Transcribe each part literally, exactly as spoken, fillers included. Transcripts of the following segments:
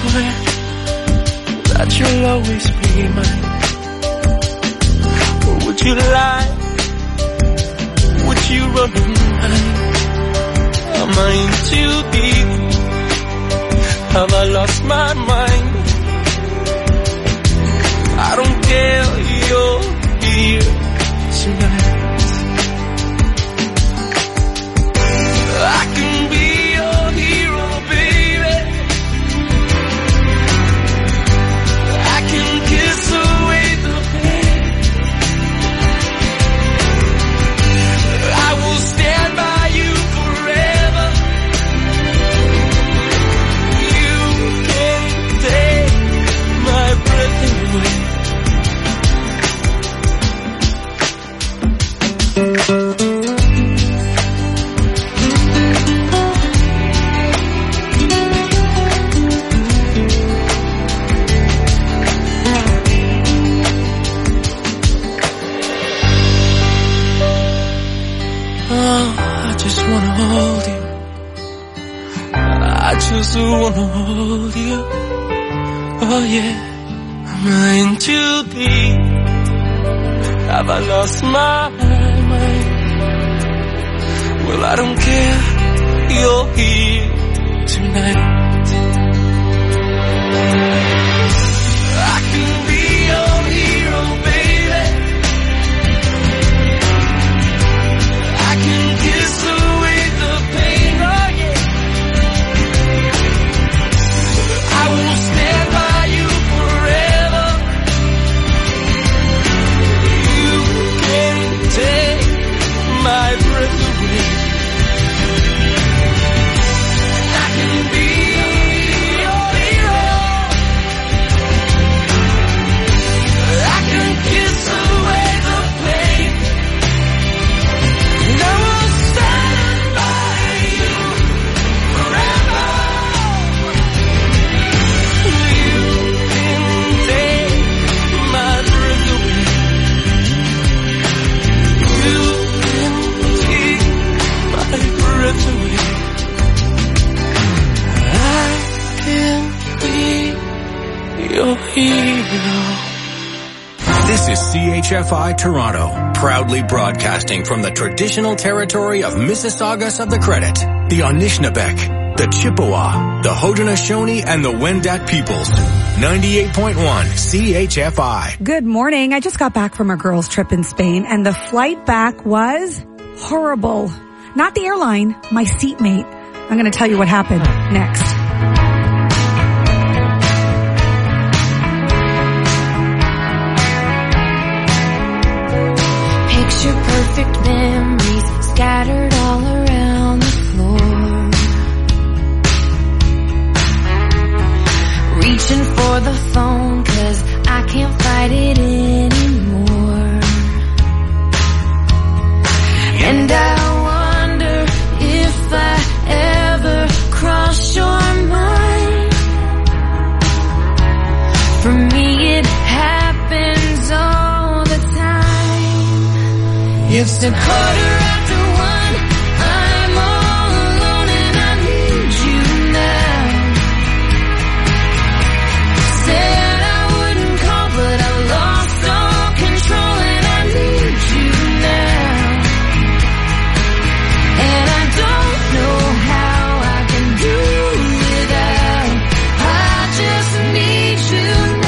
swear that you'll always be mine. Or would you lie? Would you run and hide? Am I in too deep? Have I lost my mind? I don't care, you're here tonight. I can be your hero, baby. I can kiss away the pain. I will stand by you forever. You can't take my breath away. Just wanna hold you. Oh yeah. Am I in too deep? Have I lost my mind? Well, I don't care. You're here tonight. I can be your hero, baby. I can kiss away the pain. Oh yeah. I will stand by you forever. You can't take my breath away. And I can be your hero. I can kiss away the pain. And I will stand by you forever. This is C H F I Toronto, proudly broadcasting from the traditional territory of Mississaugas of the Credit, the Anishinaabeg, the Chippewa, the Haudenosaunee, and the Wendat peoples. ninety-eight point one C H F I. Good morning. I just got back from a girls' trip in Spain, and the flight back was horrible. Not the airline, my seatmate. I'm going to tell you what happened next. Picture perfect memories scattered all around the floor. Reaching for the phone 'cause I can't fight it anymore. And I wonder if I ever crossed your mind. For me it happens all the time. It's a quarter after one, I'm all alone and I need you now. Said I wouldn't call but I lost all control and I need you now. And I don't know how I can do without. I just need you now.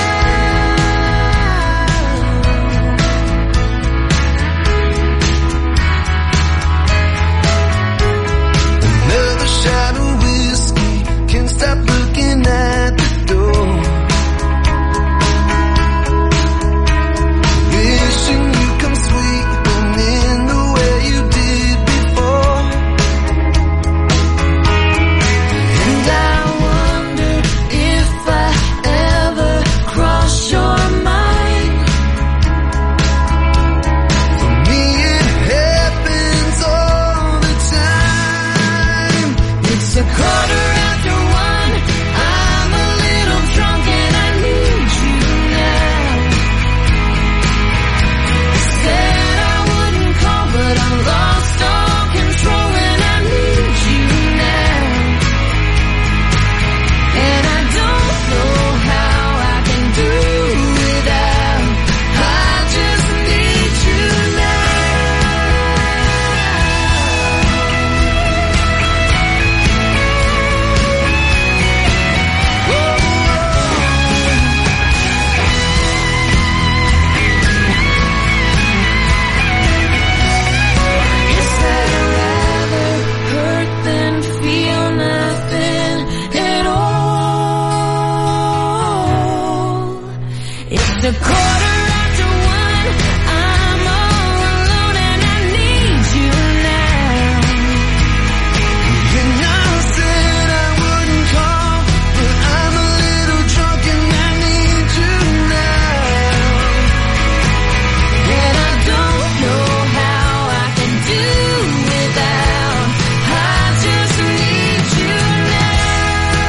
It's a quarter after one. I'm all alone and I need you now. And I said I wouldn't call, but I'm a little drunk and I need you now. And I don't know how I can do without. I just need you now.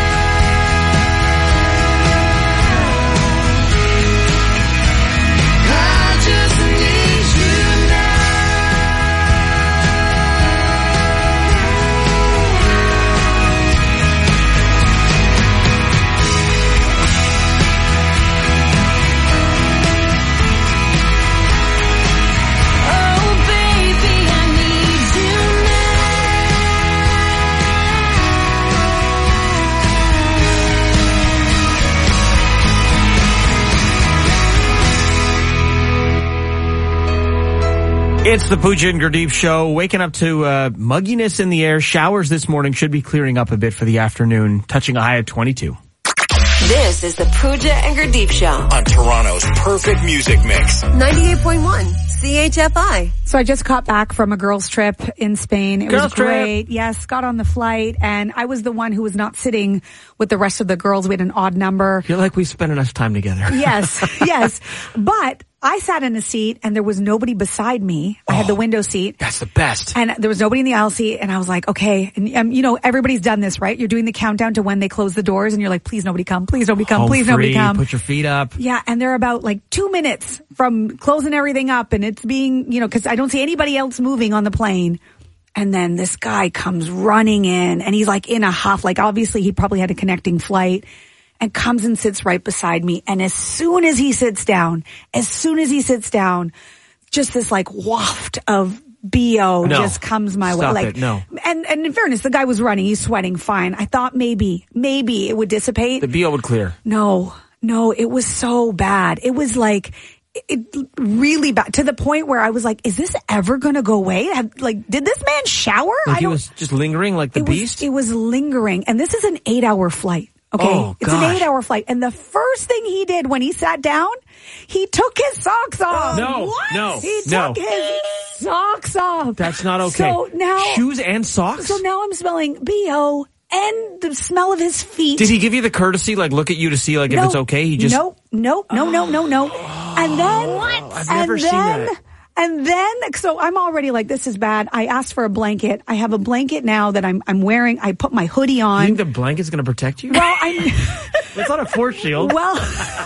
I just need you now. Oh, baby, I need you It's the Pooja and Gurdeep show. Waking up to uh, mugginess in the air. Showers this morning should be clearing up a bit for the afternoon, touching a high of twenty-two. This is the Pooja and Gurdeep Show. On Toronto's perfect music mix. ninety-eight point one C H F I. So I just got back from a girls' trip in Spain. It Girls' was trip. great. Yes, got on the flight, and I was the one who was not sitting with the rest of the girls. We had an odd number. I feel like we spent enough time together. Yes, yes. But I sat in a seat, and there was nobody beside me. I had the window seat. That's the best. And there was nobody in the aisle seat, and I was like, okay. And, um, you know, everybody's done this, right? You're doing the countdown to when they close the doors, and you're like, please nobody come, please nobody come, Home please nobody free, come. Put your feet up. Yeah, and they're about like two minutes from closing everything up, and it's being, you know, because I don't see anybody else moving on the plane. And then this guy comes running in, and he's like in a huff. Like obviously he probably had a connecting flight, and comes and sits right beside me. And as soon as he sits down, as soon as he sits down, just this like waft of B O No. just comes my way. Stop Like, it. No. And, and in fairness, the guy was running. He's sweating fine. I thought maybe, maybe it would dissipate. The B O would clear. No, no, it was so bad. It was like, it really bad to the point where I was like, is this ever going to go away? Have, like, did this man shower? Like I he don't, was just lingering like the it beast? Was, it was lingering. And this is an eight hour flight. Okay. Oh, it's gosh. an eight hour flight. And the first thing he did when he sat down, he took his socks off. No, What? no, He no. took his socks off. That's not okay. So now, Shoes and socks? so now I'm smelling B O and the smell of his feet. Did he give you the courtesy, like look at you to see like if No, it's okay? He just no, no, no, no, no, no. And then what? I've and never then, seen that. And then, so I'm already like, this is bad. I asked for a blanket. I have a blanket now that I'm I'm wearing. I put my hoodie You on. think the blanket's going to protect you? Well, I'm. It's not a force shield. Well,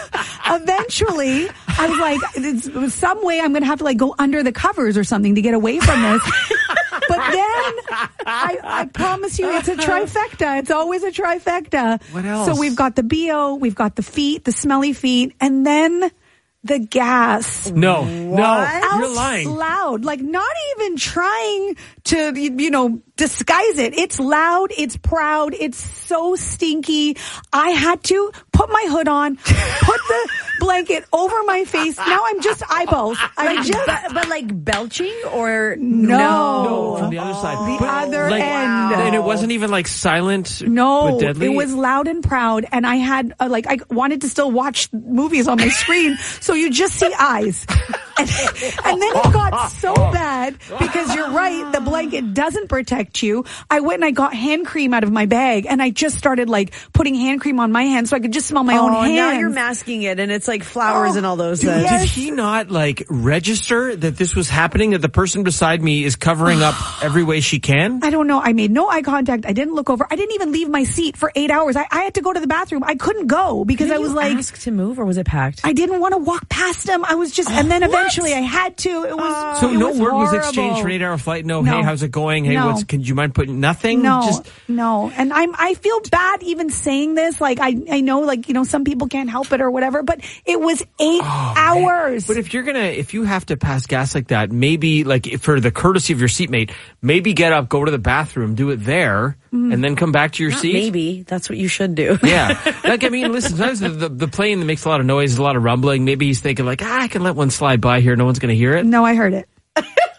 eventually, I was like, it's, some way I'm going to have to like go under the covers or something to get away from this. But then, I, I promise you, it's a trifecta. It's always a trifecta. What else? So we've got the B O, we've got the feet, the smelly feet, and then the gas. No, no, Out you're lying. loud, like not even trying to, you know, disguise it. It's loud. It's proud. It's so stinky. I had to put my hood on, put the blanket over my face. Now I'm just eyeballs. I'm just, But, but like belching or no. No, from the other side. The But, other like, end. And it wasn't even like silent No, but deadly? it was loud and proud, and I had uh, like I wanted to still watch movies on my screen, so you just see eyes, and, and then it got so bad because you're right, the blanket doesn't protect you. I went and I got hand cream out of my bag, and I just started like putting hand cream on my hands so I could just smell my own Oh, hands. now you're masking it, and it's like flowers Oh, and all those Did, things. yes. did he not like register that this was happening, that the person beside me is covering up every way she can? I don't know. I made no eye contact. I didn't look over. I didn't even leave my seat for eight hours. I, I had to go to the bathroom. I couldn't go because Did I was you like, ask to move, or was it packed? I didn't want to walk past him. I was just, and then eventually I had to. It was So it no was word was horrible. exchanged for an eight-hour flight. No, No. hey, how's it going? Hey, No. what's? Can you mind putting nothing? No, Just no, and I'm I feel bad even saying this. Like I I know like you know some people can't help it or whatever, but it was eight hours. But if you're gonna, if you have to pass gas like that, maybe like if for the courtesy of your seatmate, maybe get up, go to the bathroom, do it there, Mm-hmm. and then come back to your Not seat. maybe. That's what you should do. Yeah, like I mean, listen. Sometimes the, the the plane makes a lot of noise, a lot of rumbling. Maybe he's thinking like, ah, I can let one slide by here, no one's gonna hear it. no, I heard it.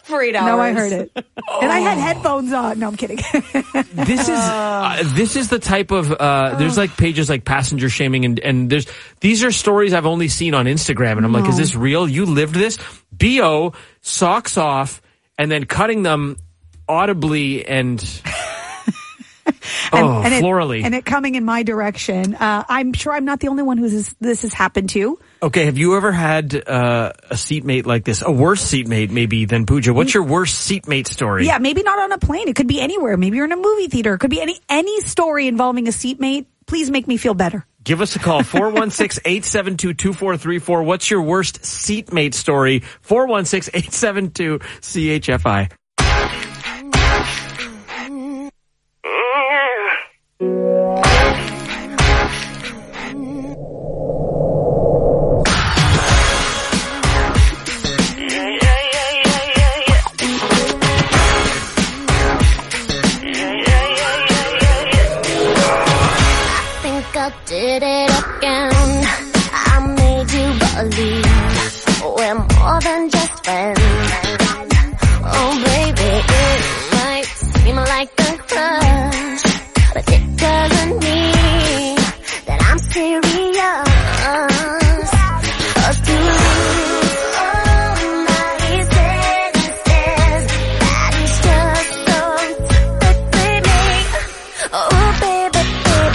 for eight hours. No, I heard it. And I had headphones on. No, I'm kidding. This is uh, this is the type of uh, there's like pages like passenger shaming and and there's these are stories I've only seen on Instagram and I'm like, is this real? You lived this? B O socks off and then cutting them audibly and. And, oh, and it, florally. And it coming in my direction. Uh, I'm sure I'm not the only one who this, this has happened to. Okay, have you ever had uh, a seatmate like this? A worse seatmate maybe than Pooja. What's your worst seatmate story? Yeah, maybe not on a plane. It could be anywhere. Maybe you're in a movie theater. It could be any any story involving a seatmate. Please make me feel better. Give us a call, four one six, eight seven two, two four three four. What's your worst seatmate story? four one six, eight seven two, C H F I. Did it again. I made you believe we're more than just friends. Oh baby, it might seem like a crush, but it doesn't mean that I'm serious. 'Cause to lose all my senses, that is just so typically me. Oh baby, baby.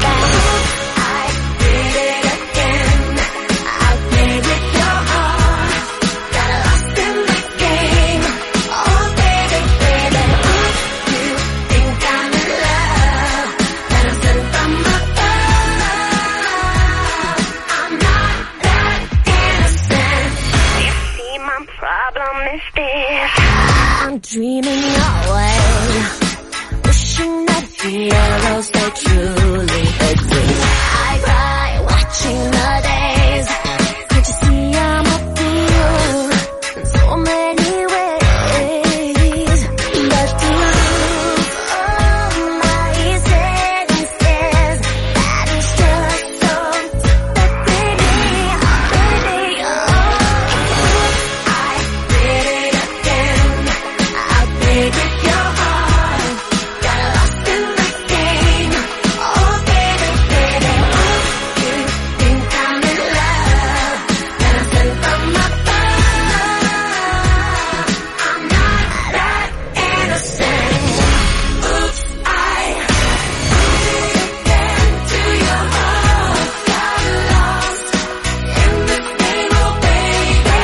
I'm dreaming your way, wishing that heroes they truly exist. I cry watching the days. Can't you see I'm a fool in so many ways? But to lose all my senses, that is just so typically me, baby. Oh, I did it again. I played with your heart, got lost in the game. Oh baby, baby, you think I'm in love, and I sent from above. I'm not that innocent. Oops, I did it again to your heart, got lost in the game. Oh baby,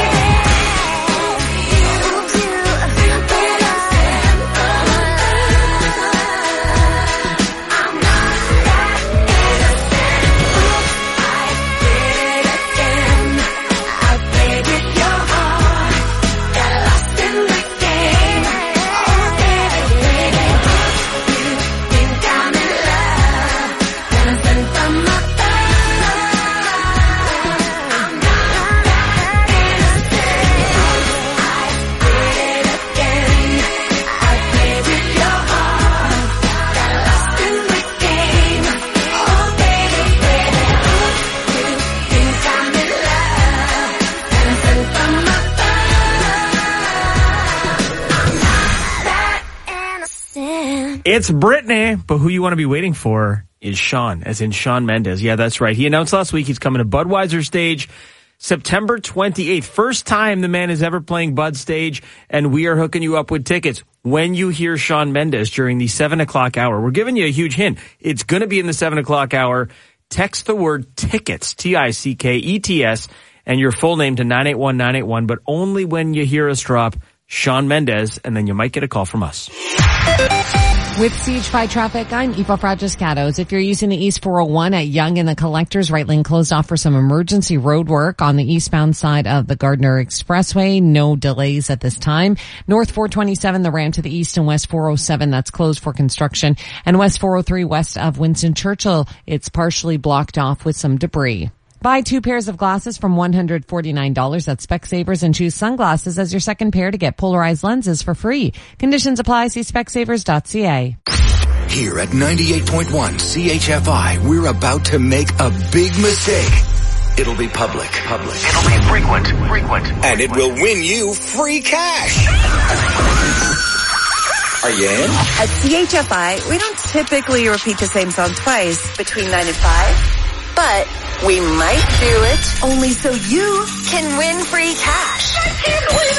you do better. I'm not that innocent. I did it again. I played with your heart, got lost in the game. Oh baby, baby, you think I'm in love, and I sent from above. I'm not that innocent. I did it again. I played with your heart, got lost in the game. Oh baby, baby, you think I'm in love, and I sent from above. I'm not that innocent. It's Britney, but who you want to be waiting for is Shawn, as in Shawn Mendes. Yeah, that's right. He announced last week he's coming to Budweiser stage September twenty-eighth. First time the man is ever playing Bud stage, and we are hooking you up with tickets. When you hear Shawn Mendes during the seven o'clock hour, we're giving you a huge hint. It's going to be in the seven o'clock hour. Text the word tickets, T I C K E T S, and your full name to nine eight one nine eight one, but only when you hear us drop Shawn Mendes, and then you might get a call from us. With C H five traffic, I'm Eva Fragiscatos. If you're using the East four oh one at Yonge and the Collectors, right lane closed off for some emergency road work on the eastbound side of the Gardner Expressway. No delays at this time. North four twenty-seven, the ramp to the east, and West four oh seven, that's closed for construction. And West four oh three west of Winston Churchill, it's partially blocked off with some debris. Buy two pairs of glasses from one hundred forty-nine dollars at Specsavers and choose sunglasses as your second pair to get polarized lenses for free. Conditions apply. See specsavers dot c a. Here at ninety-eight point one C H F I, we're about to make a big mistake. It'll be public. Public. It'll be frequent. Frequent. And it will win you free cash. Are you in? At C H F I, we don't typically repeat the same song twice between nine and five, but we might do it only so you can win free cash. I can't believe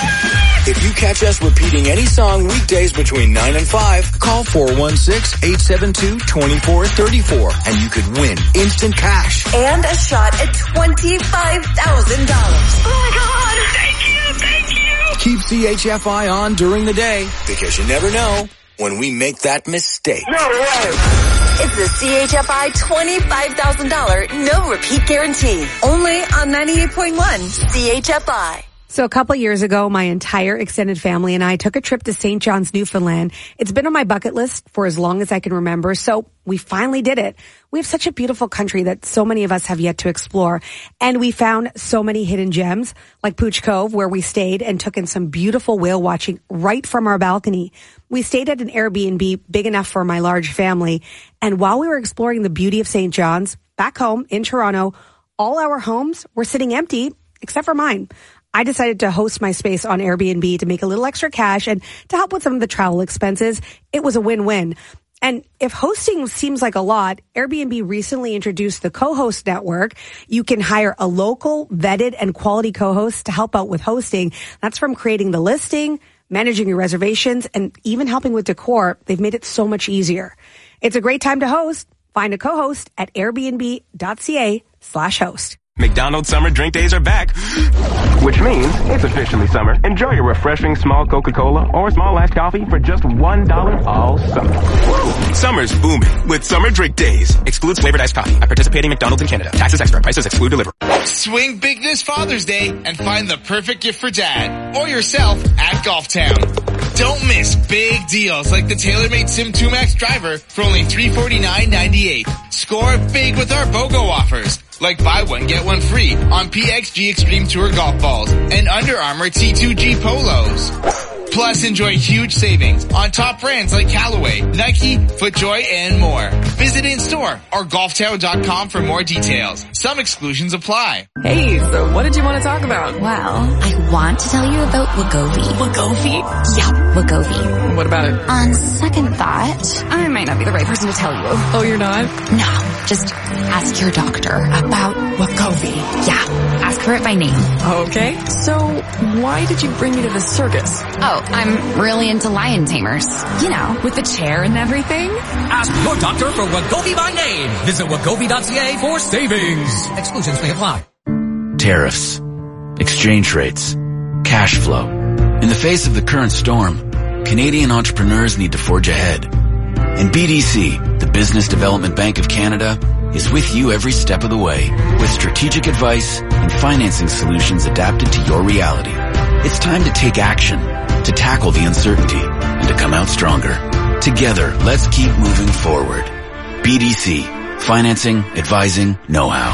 it. If you catch us repeating any song weekdays between nine and five, call four one six, eight seven two, two four three four and you could win instant cash. And a shot at twenty-five thousand dollars. Oh my God. Thank you. Thank you. Keep C H F I on during the day because you never know when we make that mistake. No way. It's the C H F I twenty-five thousand dollars no repeat guarantee. Only on ninety-eight point one C H F I. So a couple years ago, my entire extended family and I took a trip to Saint John's, Newfoundland. It's been on my bucket list for as long as I can remember, so we finally did it. We have such a beautiful country that so many of us have yet to explore, and we found so many hidden gems, like Pooch Cove, where we stayed and took in some beautiful whale watching right from our balcony. We stayed at an Airbnb big enough for my large family, and while we were exploring the beauty of Saint John's, back home in Toronto, all our homes were sitting empty, except for mine. I decided to host my space on Airbnb to make a little extra cash and to help with some of the travel expenses. It was a win-win. And if hosting seems like a lot, Airbnb recently introduced the co-host network. You can hire a local, vetted, and quality co-host to help out with hosting. That's from creating the listing, managing your reservations, and even helping with decor. They've made it so much easier. It's a great time to host. Find a co-host at airbnb.ca slash host. McDonald's summer drink days are back, which means it's officially summer. Enjoy your refreshing small Coca-Cola or small iced coffee for just one dollar all summer. Woo! Summer's booming with summer drink days. Excludes flavored iced coffee at participating McDonald's in Canada. Taxes extra. Prices exclude delivery. Swing big this Father's Day and find the perfect gift for dad or yourself at Golf Town. Don't miss big deals like the TaylorMade Sim two Max driver for only three hundred forty-nine ninety-eight. Score big with our BOGO offers, like buy one, get one free on P X G Extreme Tour golf balls and Under Armour T two G polos. Plus, enjoy huge savings on top brands like Callaway, Nike, FootJoy, and more. Visit in-store or golf town dot com for more details. Some exclusions apply. Hey, so what did you want to talk about? Well, I want to tell you about Wegovy. Wegovy? Yeah, Wegovy. What about it? On second thought, I might not be the right person to tell you. Oh, you're not? No, just ask your doctor about Wegovy. Yeah, ask her it by name. Okay, so why did you bring me to the circus? Oh, I'm really into lion tamers. You know, with the chair and everything? Ask your doctor for Wegovy by name. Visit wegovy dot c a for savings. Exclusions may apply. Tariffs, exchange rates, cash flow. In the face of the current storm, Canadian entrepreneurs need to forge ahead. And B D C, the Business Development Bank of Canada, is with you every step of the way with strategic advice and financing solutions adapted to your reality. It's time to take action, to tackle the uncertainty, and to come out stronger. Together, let's keep moving forward. B D C. Financing, advising, know-how.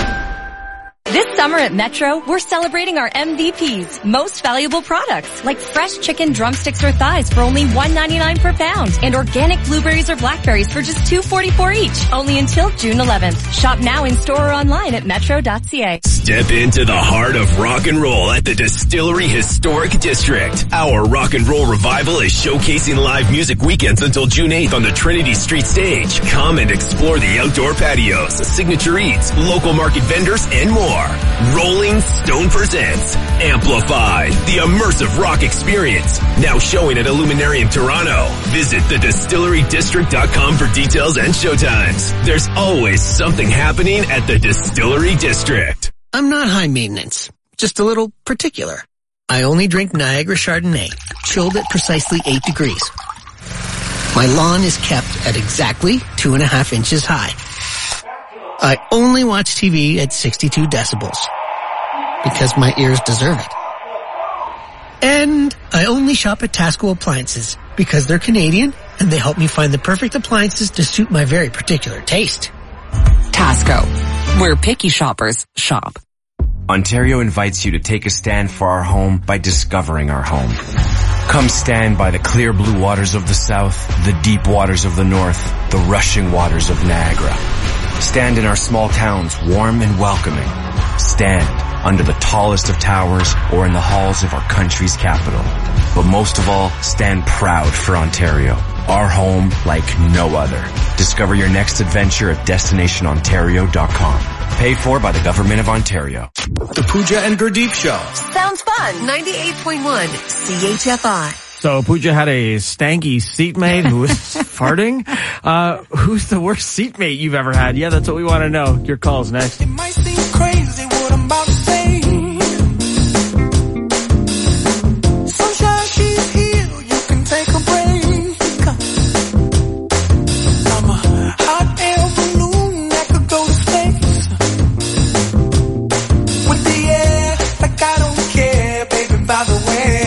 This summer at Metro, we're celebrating our M V Ps, most valuable products, like fresh chicken drumsticks or thighs for only one ninety-nine per pound, and organic blueberries or blackberries for just two forty-four each, only until June eleventh. Shop now in store or online at metro dot c a. Step into the heart of rock and roll at the Distillery Historic District. Our rock and roll revival is showcasing live music weekends until June eighth on the Trinity Street stage. Come and explore the outdoor patios, signature eats, local market vendors, and more. Rolling Stone presents Amplify, the immersive rock experience. Now showing at Illuminarium Toronto. Visit the distillery district dot com for details and showtimes. There's always something happening at the Distillery District. I'm not high maintenance, just a little particular. I only drink Niagara Chardonnay, chilled at precisely eight degrees. My lawn is kept at exactly two and a half inches high. I only watch T V at sixty-two decibels because my ears deserve it. And I only shop at Tasco Appliances because they're Canadian and they help me find the perfect appliances to suit my very particular taste. Tasco, where picky shoppers shop. Ontario invites you to take a stand for our home by discovering our home. Come stand by the clear blue waters of the south, the deep waters of the north, the rushing waters of Niagara. Stand in our small towns, warm and welcoming. Stand under the tallest of towers or in the halls of our country's capital. But most of all, stand proud for Ontario, our home like no other. Discover your next adventure at destination ontario dot com. Paid for by the Government of Ontario. The Pooja and Gurdeep Show. Sounds fun. ninety-eight point one C H F I. So Pooja had a stanky seatmate who was farting. Uh, who's the worst seatmate you've ever had? Yeah, that's what we want to know. Your call's next. It might seem crazy what I'm about to say. Sunshine, she's here. You can take a break. I'm a hot air balloon that could go to space. With the air, like I don't care, baby, by the way.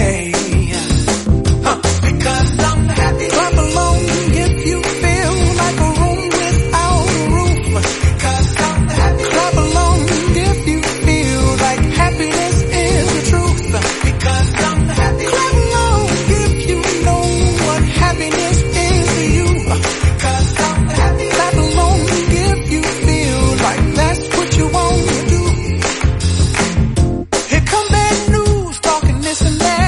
Clap along if you feel like a room without a roof. Clap along if you feel like happiness is the truth. Clap along if you know what happiness is to you. Clap along if you feel like that's what you want to do. Here come bad news, talking this and that.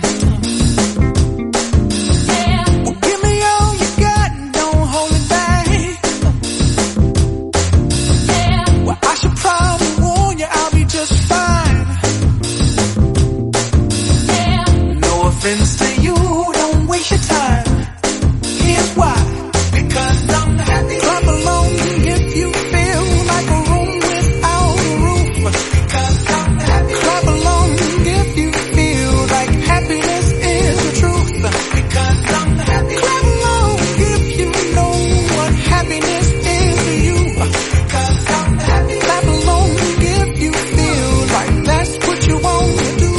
Friends to you, don't waste your time. Here's why. Because I'm happy. Clap along if you feel like a room without a roof. Because I'm happy. Clap along if you feel like happiness is the truth. Because I'm happy. Clap along if you know what happiness is to you. Because I'm happy. Clap along if you feel like that's what you want to do.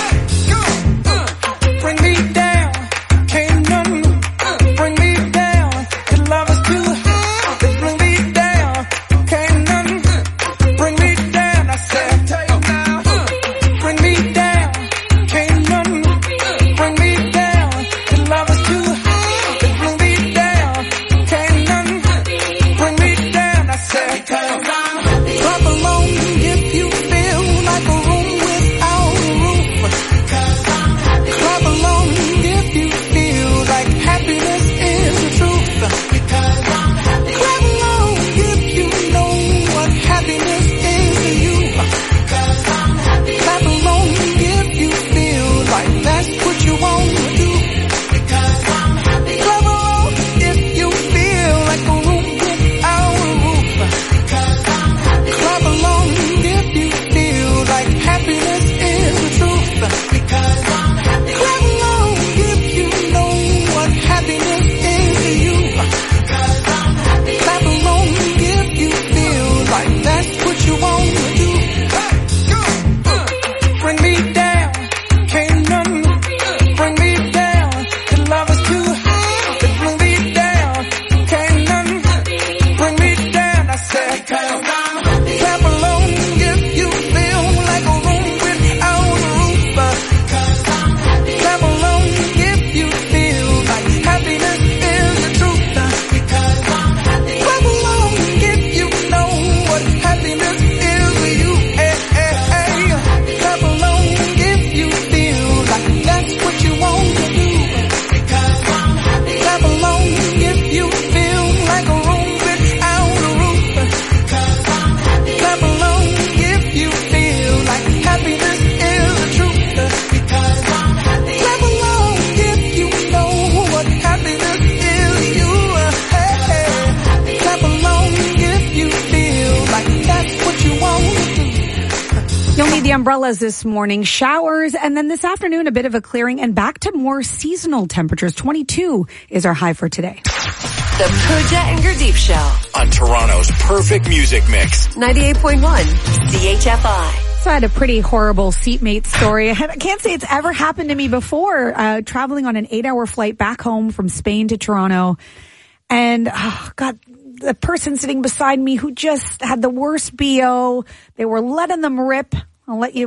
Bring me down, can't none bring me down. Your love is too high. Bring me down, can't none bring me down. I said, bring me down, can't none bring me down. Your love is too high. Bring me down, can't none bring me down. I said, clap along if you feel like a room without a roof. Clap along if you feel like happiness is the truth. Because I'm happy. Clap along if you know what happiness is to you. Because I'm happy. Clap along if you feel like that's what you want to do. Because I'm happy. Clap along if you feel like a room without a roof. Because I'm happy. Clap along if you feel like happiness is the truth. Because I'm happy. Clap along if you know what happiness is to you. Because I'm happy. Clap along if you feel like that's what you want to do. Bring me down, can't none bring me down. Your love is too high. Bring me down, can't none bring me down. I said, clap along if you feel like a room without a roof. Clap along if you feel like happiness is the truth. Because I'm happy. Clap along if you know what happiness is to you. Hey, hey, hey. Clap along if you feel like that's what you want to do. Because I'm happy. Clap along if you feel like a room without a roof. Because I'm happy. Clap along if you feel like happiness is the truth. Because I'm happy. Clap along if you know what happiness is to you. Hey, hey. Clap along if you feel like that's what you want to do. You'll need the umbrellas this morning, showers, and then this afternoon a bit of a clearing and back to more seasonal temperatures. twenty-two is our high for today. The Pooja and Gurdeep Show. On Toronto's perfect music mix. ninety-eight point one C H F I. So I had a pretty horrible seatmate story. I can't say it's ever happened to me before, uh, traveling on an eight-hour flight back home from Spain to Toronto. And, oh, God, the person sitting beside me who just had the worst B O, they were letting them rip. I'll let you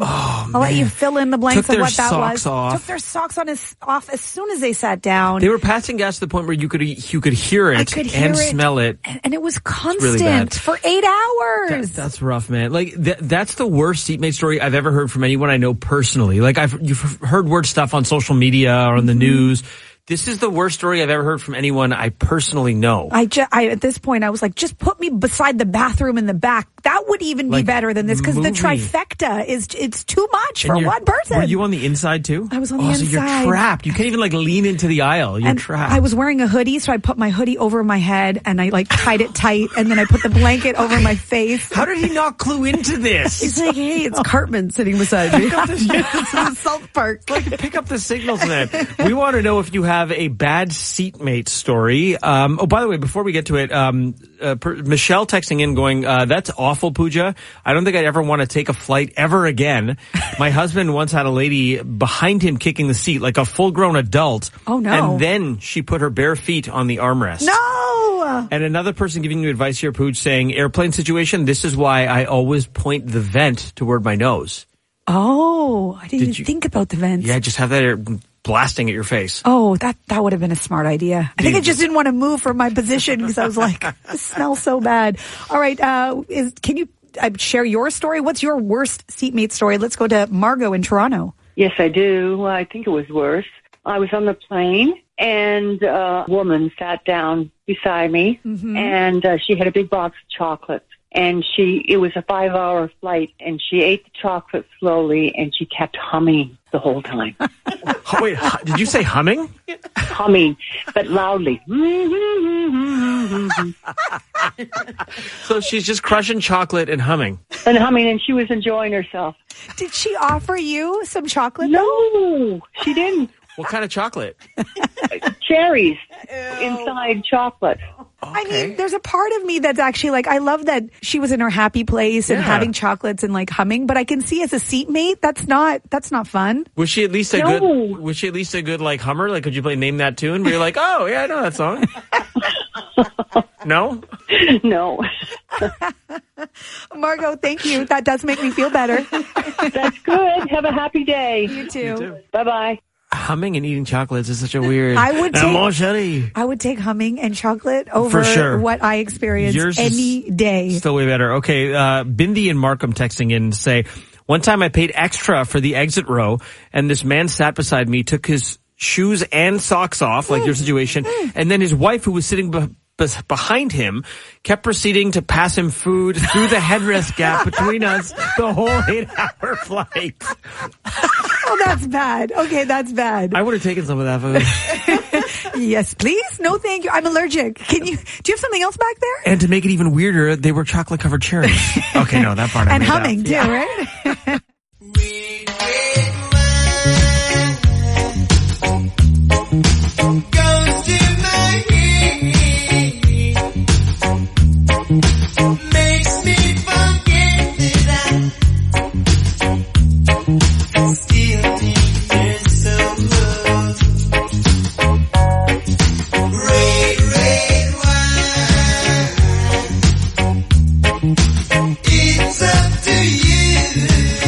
I'll let you fill in the blanks Took of their what that socks was. off. Took their socks on his, off as soon as they sat down. They were passing gas to the point where you could you could hear it I could hear and it, smell it. And, and it was really constant bad. for eight hours. That, that's rough, man. Like th- that's the worst seatmate story I've ever heard from anyone I know personally. Like I've you've heard word stuff on social media or on the mm-hmm. news. This is the worst story I've ever heard from anyone I personally know. I, ju- I at this point I was like, just put me beside the bathroom in the back. That would even Like, be better than this because the movie. trifecta is it's too much for And you're- one person. Were you on the inside too? I was on the oh, inside. So you're trapped. You can't even like lean into the aisle. You're and trapped. I was wearing a hoodie, so I put my hoodie over my head and I like tied it tight, and then I put the blanket over my face. How did he not clue into this? He's like, "Hey, it's Cartman sitting beside me." Pick up the, It's South Park. Like, pick up the signals, man. We want to know if you have a bad seatmate story. Um, oh, by the way, before we get to it, um, uh, per, Michelle texting in going, uh, that's awful, Pooja. I don't think I'd ever want to take a flight ever again. My husband once had a lady behind him kicking the seat like a full-grown adult. Oh, no. And then she put her bare feet on the armrest. No! And another person giving you advice here, Pooja, saying, airplane situation, this is why I always point the vent toward my nose. Oh, I didn't Did even you- think about the vents. Yeah, just have that air blasting at your face. Oh, that that would have been a smart idea. I think I just didn't want to move from my position because I was like, this smells so bad. All right, uh, is can you uh, share your story? What's your worst seatmate story? Let's go to Margot in Toronto. Yes, I do. Well, I think it was worse. I was on the plane, and a woman sat down beside me, Mhm. and uh, she had a big box of chocolates. And she, it was a five-hour flight, and she ate the chocolate slowly, and she kept humming the whole time. Oh, wait, hu- did you say humming? Humming, but loudly. So she's just crushing chocolate and humming. And humming, and she was enjoying herself. Did she offer you some chocolate? No, she didn't. What kind of chocolate? Cherries inside chocolate. I mean, there's a part of me that's actually like, I love that she was in her happy place and Yeah. having chocolates and like humming, but I can see as a seatmate, that's not, that's not fun. Was she at least a No. good? Was she at least a good like hummer? Like, could you play Name That Tune? Where you're like, oh yeah, I know that song. No, no. Margot, thank you. That does make me feel better. That's good. Have a happy day. You too. You too. Bye-bye. Humming and eating chocolates is such a weird. I would Ah, take- mon chéri. I would take humming and chocolate over For sure. what I experience Yours any is day. Still way better. Okay, uh, Bindi and Markham texting in to say, one time I paid extra for the exit row, and this man sat beside me, took his shoes and socks off, like your situation, and then his wife, who was sitting be- be- behind him, kept proceeding to pass him food through the headrest gap between us the whole eight-hour flight. Oh, that's bad. Okay, that's bad. I would have taken some of that food. Yes, please. No, thank you. I'm allergic. Can you, do you have something else back there? And to make it even weirder, they were chocolate-covered cherries. Okay, no, that part I And made humming up. too, Yeah. right? Goes to my head, makes me forget that I still need her so close. Red, red wine, it's up to you.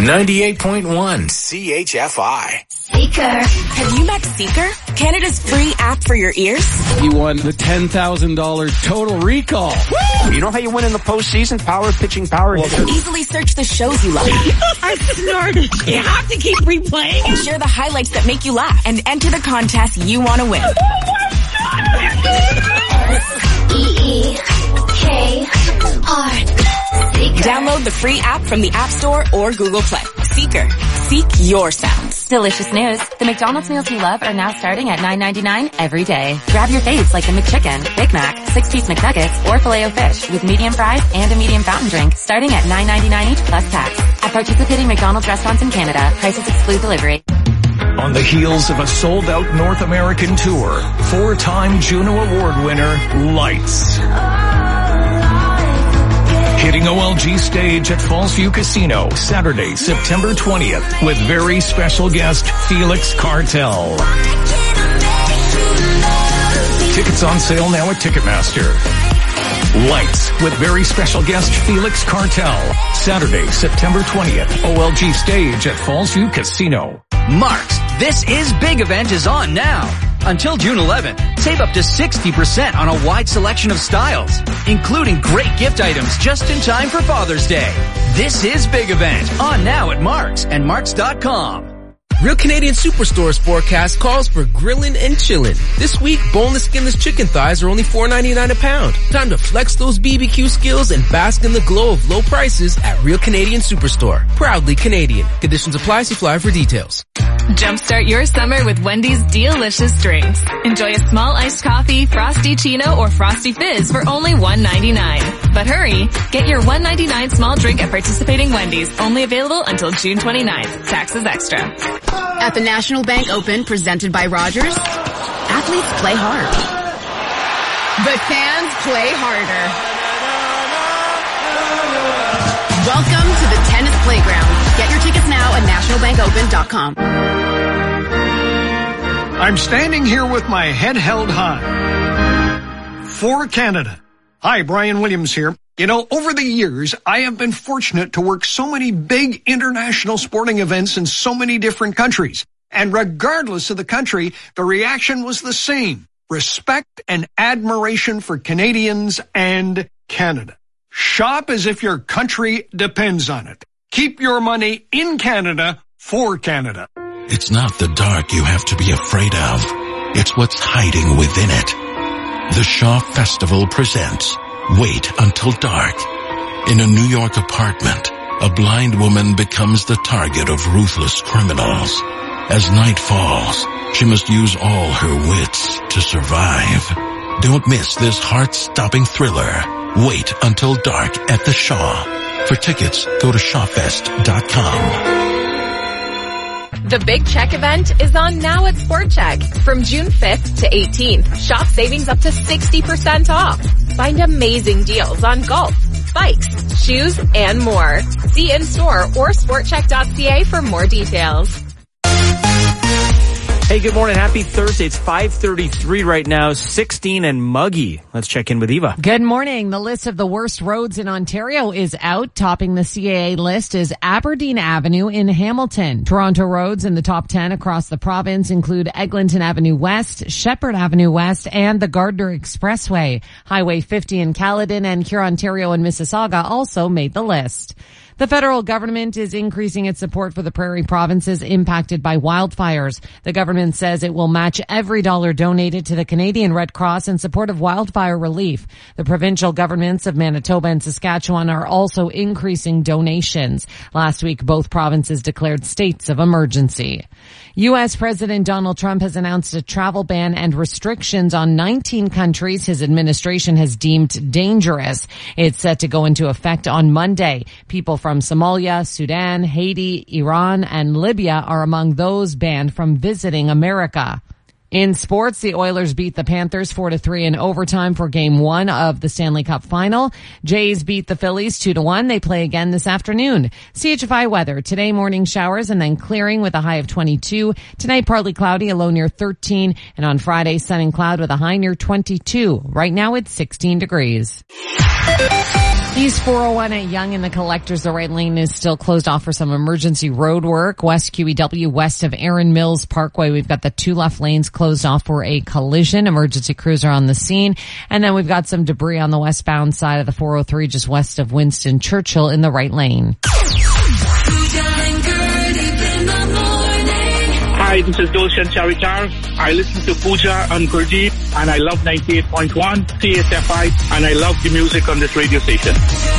ninety-eight point one C H F I. Seeker. Have you met Seeker? Canada's free app for your ears? He won the ten thousand dollars Total Recall. Woo! You know how you win in the postseason? Power, pitching power. Easily search the shows you love. I snorted. You have to keep replaying. And share the highlights that make you laugh. And enter the contest you want to win. Oh my God! E E K R. Download the free app from the App Store or Google Play. Seeker. Seek your sounds. Delicious news. The McDonald's meals you love are now starting at nine ninety-nine every day. Grab your faves like the McChicken, Big Mac, six-piece McNuggets, or Filet-O-Fish with medium fries and a medium fountain drink starting at nine ninety-nine each plus tax. At participating McDonald's restaurants in Canada, prices exclude delivery. On the heels of a sold-out North American tour, four-time Juno Award winner, Lights. Hitting O L G stage at Fallsview Casino Saturday, September twentieth with very special guest Felix Cartel. Tickets on sale now at Ticketmaster. Lights with very special guest Felix Cartel. Saturday, September twentieth, O L G stage at Fallsview Casino. Marks, This Is Big event is on now. Until June eleventh, save up to sixty percent on a wide selection of styles, including great gift items just in time for Father's Day. This Is Big event on now at Marks and Marks dot com. Real Canadian Superstore's forecast calls for grilling and chilling. This week, boneless, skinless chicken thighs are only four ninety-nine a pound. Time to flex those B B Q skills and bask in the glow of low prices at Real Canadian Superstore. Proudly Canadian. Conditions apply. See flyer for details. Jumpstart your summer with Wendy's delicious drinks. Enjoy a small iced coffee, frosty chino, or frosty fizz for only one ninety-nine. But hurry, get your one ninety-nine small drink at participating Wendy's. Only available until June twenty-ninth. Taxes extra. At the National Bank Open, presented by Rogers, athletes play hard. But fans play harder. Welcome to the tennis playground. Get your tickets now at national bank open dot com. I'm standing here with my head held high. For Canada. Hi, Brian Williams here. You know, over the years, I have been fortunate to work so many big international sporting events in so many different countries. And regardless of the country, the reaction was the same. Respect and admiration for Canadians and Canada. Shop as if your country depends on it. Keep your money in Canada for Canada. It's not the dark you have to be afraid of. It's what's hiding within it. The Shaw Festival presents Wait Until Dark. In a New York apartment, a blind woman becomes the target of ruthless criminals. As night falls, she must use all her wits to survive. Don't miss this heart-stopping thriller. Wait Until Dark at the Shaw. For tickets, go to shaw fest dot com. The Big Check event is on now at Sport Check. From June fifth to eighteenth, shop savings up to sixty percent off. Find amazing deals on golf, bikes, shoes, and more. See in-store or sport check dot c a for more details. Hey, good morning. Happy Thursday. It's five thirty-three right now, sixteen and muggy. Let's check in with Eva. Good morning. The list of the worst roads in Ontario is out. Topping the C A A list is Aberdeen Avenue in Hamilton. Toronto roads in the top ten across the province include Eglinton Avenue West, Shepherd Avenue West, and the Gardner Expressway. Highway fifty in Caledon and Hurontario and Mississauga also made the list. The federal government is increasing its support for the prairie provinces impacted by wildfires. The government says it will match every dollar donated to the Canadian Red Cross in support of wildfire relief. The provincial governments of Manitoba and Saskatchewan are also increasing donations. Last week, both provinces declared states of emergency. U S President Donald Trump has announced a travel ban and restrictions on nineteen countries his administration has deemed dangerous. It's set to go into effect on Monday. People from Somalia, Sudan, Haiti, Iran, and Libya are among those banned from visiting America. In sports, the Oilers beat the Panthers four to three in overtime for game one of the Stanley Cup final. Jays beat the Phillies two to one. They play again this afternoon. C H F I weather. Today, morning showers and then clearing with a high of twenty-two. Tonight, partly cloudy, a low near thirteen. And on Friday, sun and cloud with a high near twenty-two. Right now, it's sixteen degrees. East four oh one at Yonge and the Collectors. The right lane is still closed off for some emergency road work. West Q E W, west of Erin Mills Parkway. We've got the two left lanes closed off for a collision. Emergency crews are on the scene. And then we've got some debris on the westbound side of the four oh three just west of Winston Churchill in the right lane. Hi, this is Dulshan Charitar. I listen to Pooja and Gurdeep, and I love ninety-eight point one C H F I, and I love the music on this radio station.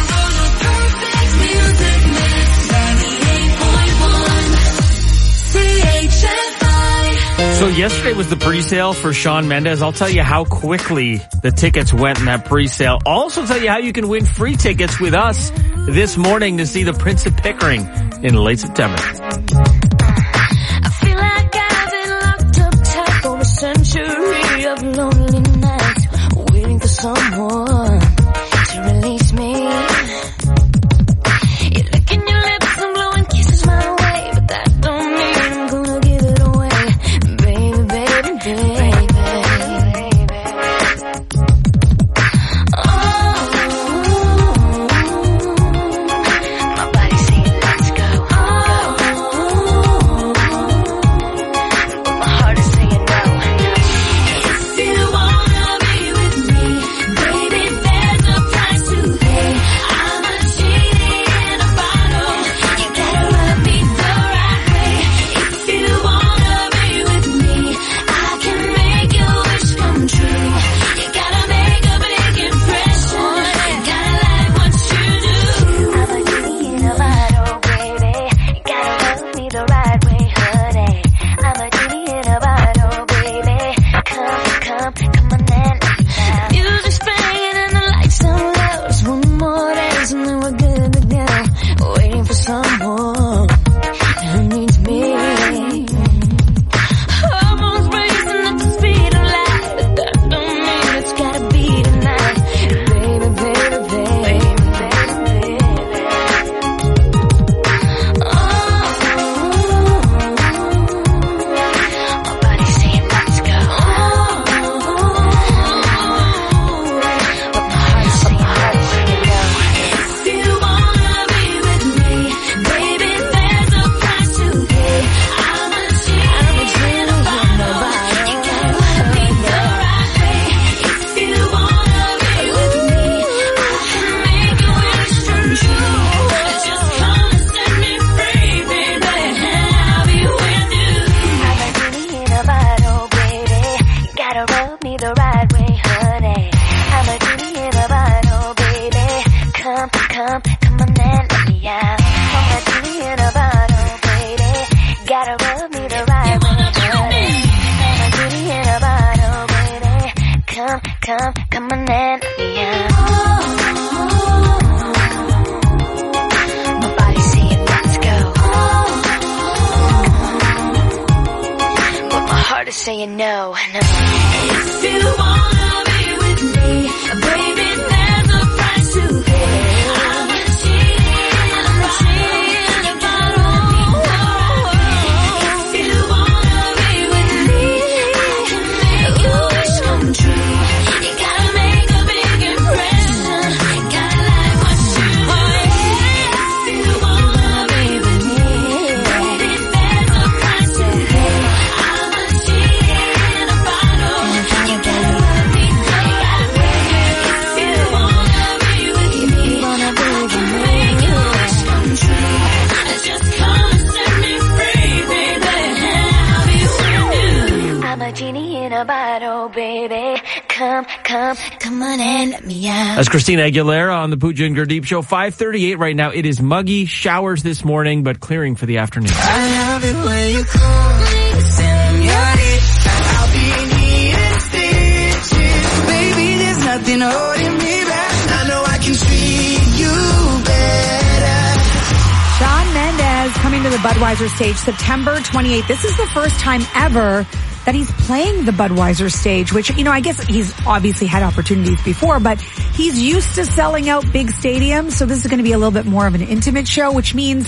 So yesterday was the pre-sale for Shawn Mendes. I'll tell you how quickly the tickets went in that pre-sale. I'll also tell you how you can win free tickets with us this morning to see the Prince of Pickering in late September. Century of lonely nights, waiting for someone to release me. You're licking your lips and blowing kisses my way, but that don't mean I'm gonna give it away, baby, baby, baby, baby. Oh, my body's saying let's go, go. But my heart is saying no. Come, come on and let me out. My body's saying let's go, but my heart is saying no, no. If you wanna be with me, baby, there's a price to pay. I'm a cheating, I'm a cheating about all. If you wanna be with me, I can make your wish come true. Bottle, baby. Come, come, come on and let me out. That's Christina Aguilera on the Pooja and Gurdeep Show. five thirty-eight right now. It is muggy, showers this morning, but clearing for the afternoon. I love it when you call me señorita. I'll be needing stitches. Baby, there's nothing holding me back. I know I can treat you better. Shawn Mendes coming to the Budweiser stage September twenty-eighth. This is the first time ever that he's playing the Budweiser stage, which, you know, I guess he's obviously had opportunities before, but he's used to selling out big stadiums. So this is going to be a little bit more of an intimate show, which means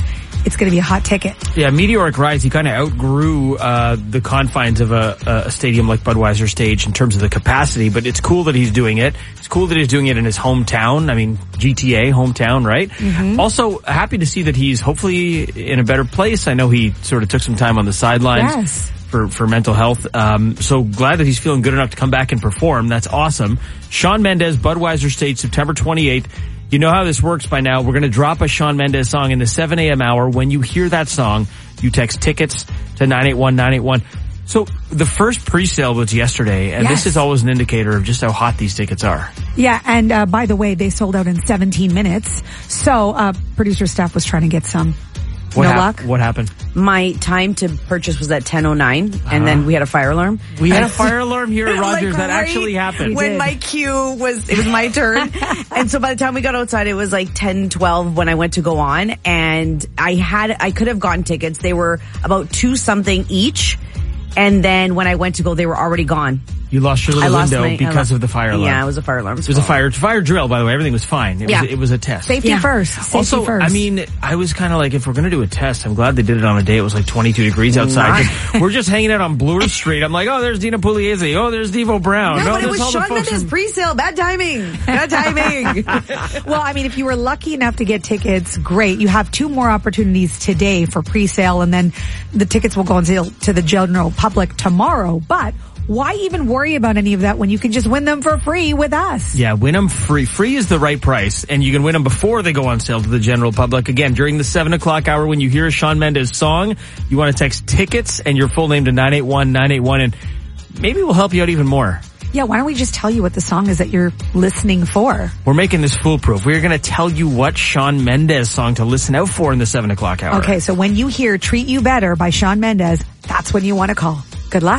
it's going to be a hot ticket. Yeah, meteoric rise. He kind of outgrew uh, the confines of a, a stadium like Budweiser Stage in terms of the capacity, but it's cool that he's doing it. It's cool that he's doing it in his hometown. I mean, G T A, hometown, right? Mm-hmm. Also, happy to see that he's hopefully in a better place. I know he sort of took some time on the sidelines. Yes. For, for mental health. Um, so glad that he's feeling good enough to come back and perform. That's awesome. Shawn Mendes, Budweiser Stage, September twenty-eighth. You know how this works by now. We're going to drop a Shawn Mendes song in the seven a.m. hour. When you hear that song, you text tickets to nine eight one nine eight one. So the first pre-sale was yesterday, and Yes. this is always an indicator of just how hot these tickets are. Yeah, and uh, by the way, they sold out in seventeen minutes. So uh, producer staff was trying to get some. What no hap- luck? What happened? My time to purchase was at ten oh nine, Uh-huh. and then we had a fire alarm. We had a fire alarm here at Rogers Like, that right actually happened. When my cue was, it was my turn. And so by the time we got outside, it was like ten, twelve when I went to go on. And I had, I could have gotten tickets. They were about two something each. And then when I went to go, they were already gone. You lost your I little lost window my- I because lost- of the fire alarm. Yeah, it was a fire alarm. It was a fire fire drill, by the way. Everything was fine. It Yeah. was it was a test. Safety Yeah. first. Safety also, first. I mean, I was kind of like, if we're going to do a test, I'm glad they did it on a day it was like twenty-two degrees outside. 'Cause we're just hanging out on Bloor Street. I'm like, oh, there's Dina Pugliese. Oh, there's Devo Brown. No, oh, but it there's was all the Shawn folks Mendes from- pre-sale. Bad timing. Bad timing. well, I mean, if you were lucky enough to get tickets, great. You have two more opportunities today for pre-sale, and then the tickets will go on sale to the general public tomorrow. But why even worry about any of that when you can just win them for free with us? Yeah, win them free. Free is the right price, and you can win them before they go on sale to the general public. Again, during the seven o'clock hour, when you hear a Shawn Mendes song, you want to text tickets and your full name to nine eight one nine eight one, and maybe we'll help you out even more. Yeah, why don't we just tell you what the song is that you're listening for? We're making this foolproof. We're going to tell you what Shawn Mendes song to listen out for in the seven o'clock hour. Okay, so when you hear Treat You Better by Shawn Mendes, that's when you want to call. Good luck.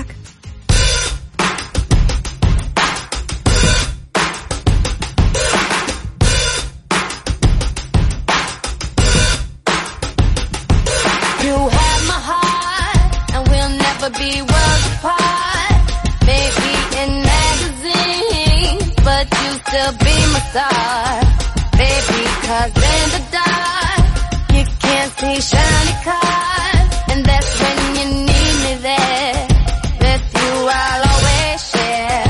You have my heart, and we'll never be worlds apart. Maybe in magazines, but you still be my star. Baby, 'cause in the dark, you can't see shiny cars, and that's when you need me there. With you, I'll always share.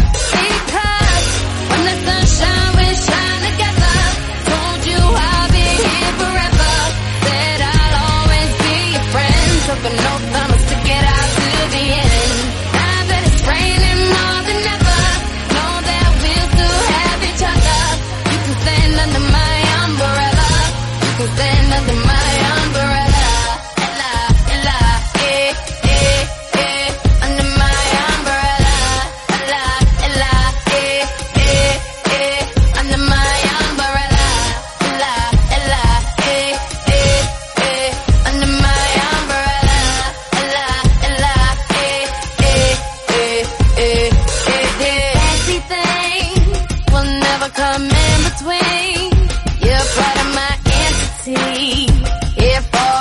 Because when the sunshine we shine together, told you I'll be here forever. Said I'll always be your friend. Took an oath, promise to get out to the end. Now that it's raining more than ever, know that we'll still have each other. You can stand under my umbrella. You can stand under my umbrella. Ella, Ella, eh, eh, eh, under my umbrella. Ella, Ella, eh, eh, eh, under my umbrella. Ella, Ella, eh, eh, eh, under my umbrella. Ella, Ella, eh, eh, eh, eh, eh, eh. Fancy things will never come in between. You're part of my entity, here for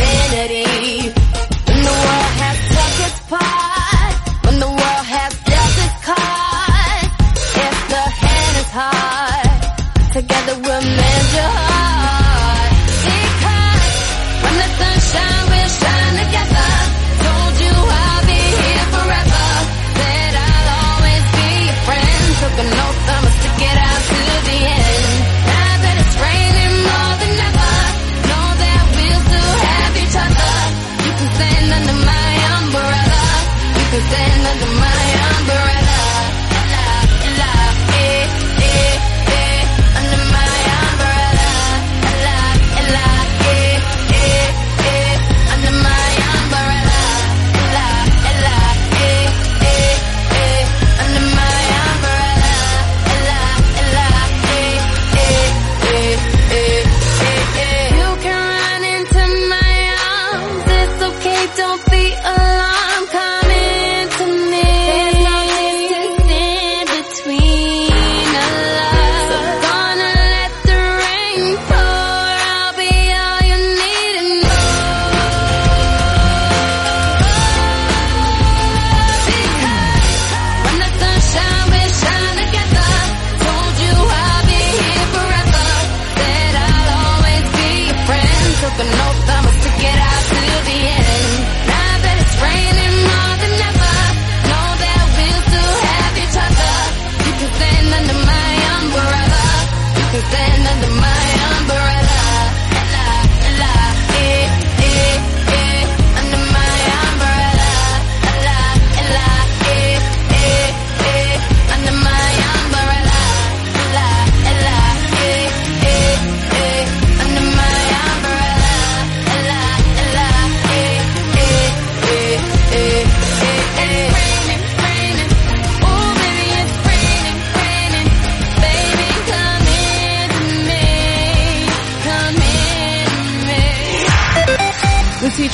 infinity. When the world has took its part, when the world has dealt its cards, if the hand is hard, together we'll mend your heart. Because when the sunshine will shine together, told you I'll be here forever. Said I'll always be your friend. Took an oath, promise to get out to the end. Now that it's raining more than ever, know that we'll still have each other. You can stand under my umbrella. You can stand under my umbrella. Ella, Ella, eh, eh, eh, under my umbrella. Ella, Ella, eh, eh, eh, under my umbrella. Ella, Ella, eh, eh, eh, under my umbrella. Ella, Ella, eh, eh, eh, eh, eh, eh. You can run into my arms. It's okay, don't be alarmed. Come into me. There's no distance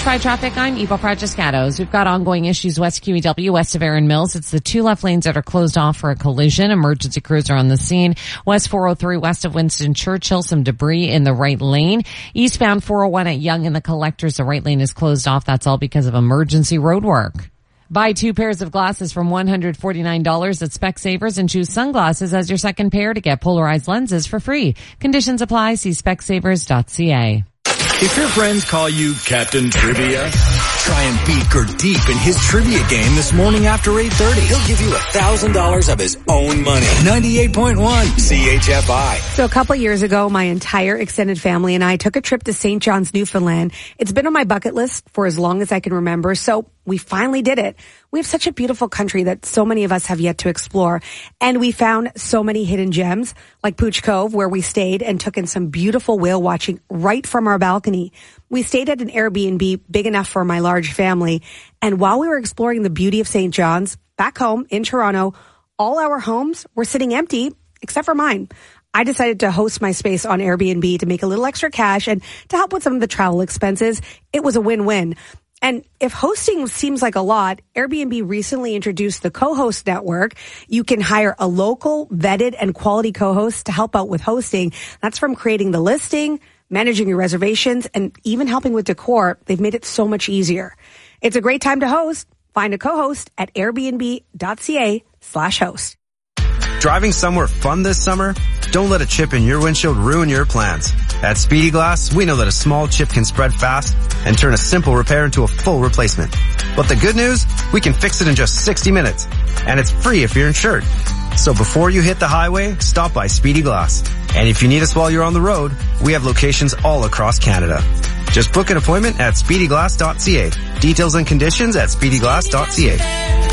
five traffic, I'm Eva Fragiscatos. We've got ongoing issues west Q E W, west of Erin Mills. It's the two left lanes that are closed off for a collision. Emergency crews are on the scene. West four oh three, west of Winston Churchill, some debris in the right lane. Eastbound four oh one at Yonge and the Collectors, the right lane is closed off. That's all because of emergency road work. Buy two pairs of glasses from one hundred forty-nine dollars at Specsavers and choose sunglasses as your second pair to get polarized lenses for free. Conditions apply. See specsavers dot c a. If your friends call you Captain Trivia, try and beat Gurdeep in his trivia game this morning after eight thirty. He'll give you one thousand dollars of his own money. ninety-eight point one C H F I. So a couple years ago, my entire extended family and I took a trip to Saint John's, Newfoundland. It's been on my bucket list for as long as I can remember, so we finally did it. We have such a beautiful country that so many of us have yet to explore. And we found so many hidden gems, like Pooch Cove, where we stayed and took in some beautiful whale watching right from our balcony. We stayed at an Airbnb big enough for my large family. And while we were exploring the beauty of Saint John's, back home in Toronto, all our homes were sitting empty, except for mine. I decided to host my space on Airbnb to make a little extra cash and to help with some of the travel expenses. It was a win-win. And if hosting seems like a lot, Airbnb recently introduced the co-host network. You can hire a local, vetted, and quality co-host to help out with hosting. That's from creating the listing, managing your reservations, and even helping with decor. They've made it so much easier. It's a great time to host. Find a co-host at airbnb dot c a slash host. Driving somewhere fun this summer? Don't let a chip in your windshield ruin your plans. At Speedy Glass, we know that a small chip can spread fast and turn a simple repair into a full replacement. But the good news? We can fix it in just sixty minutes. And it's free if you're insured. So before you hit the highway, stop by Speedy Glass. And if you need us while you're on the road, we have locations all across Canada. Just book an appointment at speedy glass dot c a. Details and conditions at speedy glass dot c a.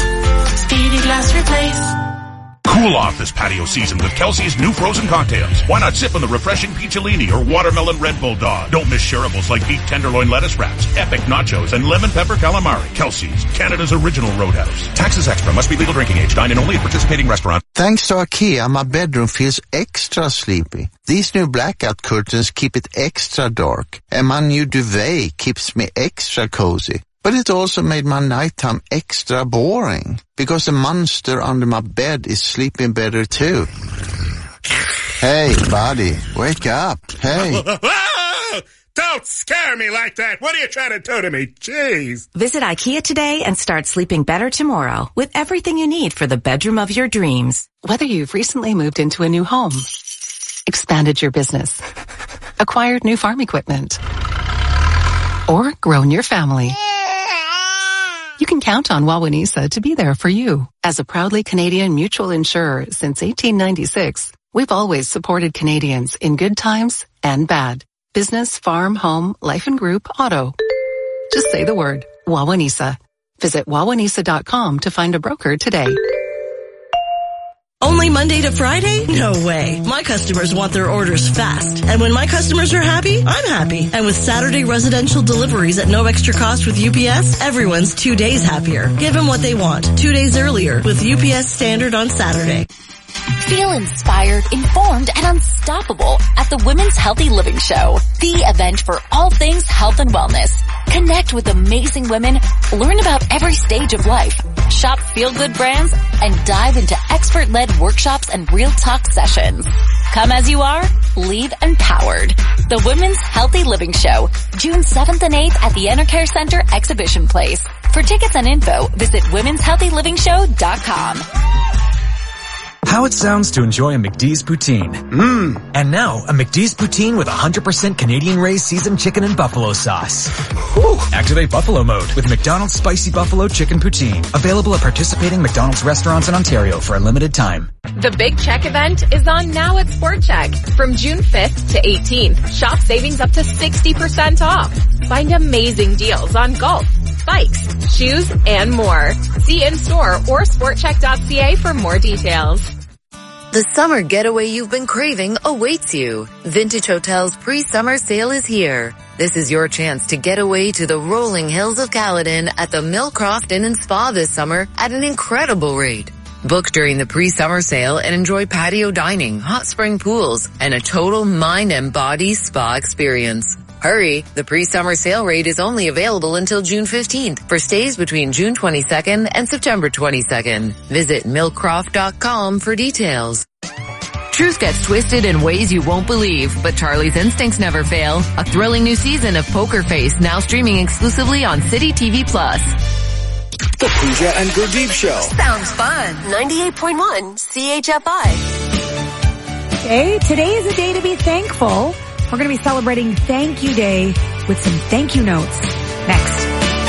Speedy Glass Replace. Cool off this patio season with Kelsey's new frozen cocktails. Why not sip on the refreshing Peacholini or watermelon Red Bulldog? Don't miss shareables like beef tenderloin lettuce wraps, epic nachos, and lemon pepper calamari. Kelsey's, Canada's original roadhouse. Taxes extra. Must be legal drinking age. Dine in only at participating restaurant. Thanks to IKEA, my bedroom feels extra sleepy. These new blackout curtains keep it extra dark, and my new duvet keeps me extra cozy. But it also made my nighttime extra boring, because the monster under my bed is sleeping better too. Hey, buddy, wake up. Hey. Don't scare me like that. What are you trying to do to me? Jeez. Visit IKEA today and start sleeping better tomorrow with everything you need for the bedroom of your dreams. Whether you've recently moved into a new home, expanded your business, acquired new farm equipment, or grown your family, you can count on Wawanesa to be there for you. As a proudly Canadian mutual insurer since eighteen ninety-six, we've always supported Canadians in good times and bad. Business, farm, home, life and group, auto. Just say the word, Wawanesa. Visit wawanesa dot com to find a broker today. Only Monday to Friday? No way. My customers want their orders fast. And when my customers are happy, I'm happy. And with Saturday residential deliveries at no extra cost with U P S, everyone's two days happier. Give them what they want, two days earlier with U P S Standard on Saturday. Feel inspired, informed, and unstoppable at the Women's Healthy Living Show, the event for all things health and wellness. Connect with amazing women, learn about every stage of life, shop feel-good brands, and dive into expert-led workshops and real talk sessions. Come as you are, leave empowered. The Women's Healthy Living Show, June seventh and eighth at the Enercare Center Exhibition Place. For tickets and info, visit women's healthy living show dot com. How it sounds to enjoy a McD's poutine. Mmm. And now, a McD's poutine with one hundred percent Canadian-raised seasoned chicken and buffalo sauce. Whew. Activate Buffalo Mode with McDonald's Spicy Buffalo Chicken Poutine. Available at participating McDonald's restaurants in Ontario for a limited time. The Big Check event is on now at Sport Check. From June fifth to eighteenth, shop savings up to sixty percent off. Find amazing deals on golf, bikes, shoes, and more. See in-store or sport check dot c a for more details. The summer getaway you've been craving awaits you. Vintage Hotel's pre-summer sale is here. This is your chance to get away to the rolling hills of Caledon at the Millcroft Inn and Spa this summer at an incredible rate. Book during the pre-summer sale and enjoy patio dining, hot spring pools, and a total mind and body spa experience. Hurry, the pre-summer sale rate is only available until June fifteenth for stays between June twenty-second and September twenty-second. Visit milcroft dot com for details. Truth gets twisted in ways you won't believe, but Charlie's instincts never fail. A thrilling new season of Poker Face now streaming exclusively on City T V Plus. The Pooja and Gurdeep Show. Sounds fun. ninety-eight point one C H F I. Okay, today is a day to be thankful. We're going to be celebrating Thank You Day with some thank you notes next.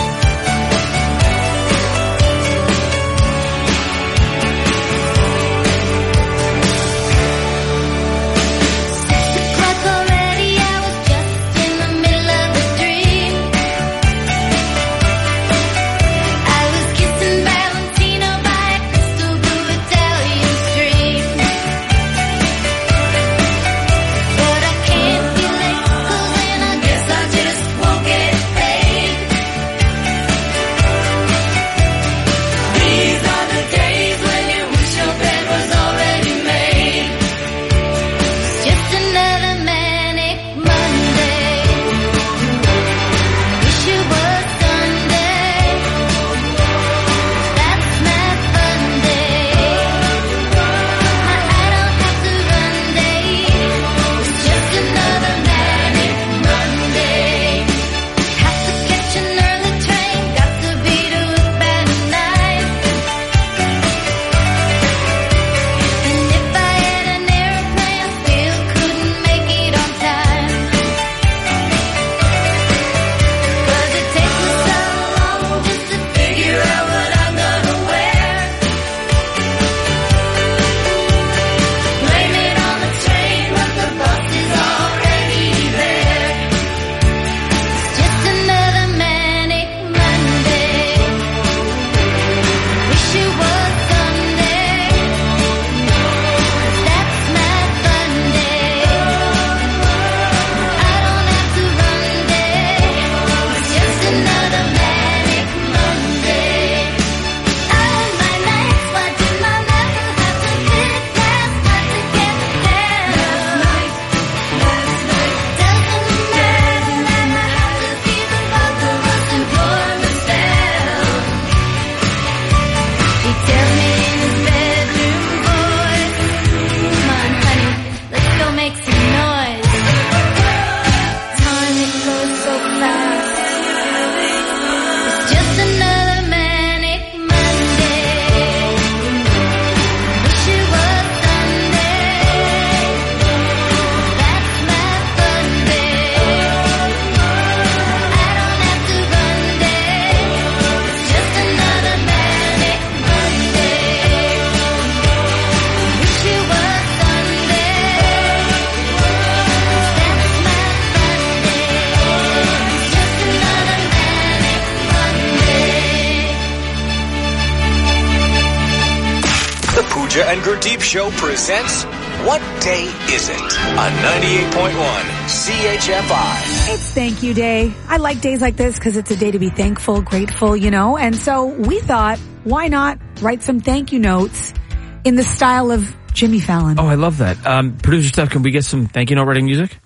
Pooja and Gurdeep Show presents What Day Is It? On ninety-eight point one C H F I. It's Thank You Day. I like days like this because it's a day to be thankful, grateful, you know. And so we thought, why not write some thank you notes in the style of Jimmy Fallon? Oh, I love that. Um, producer Steph, can we get some thank you note writing music?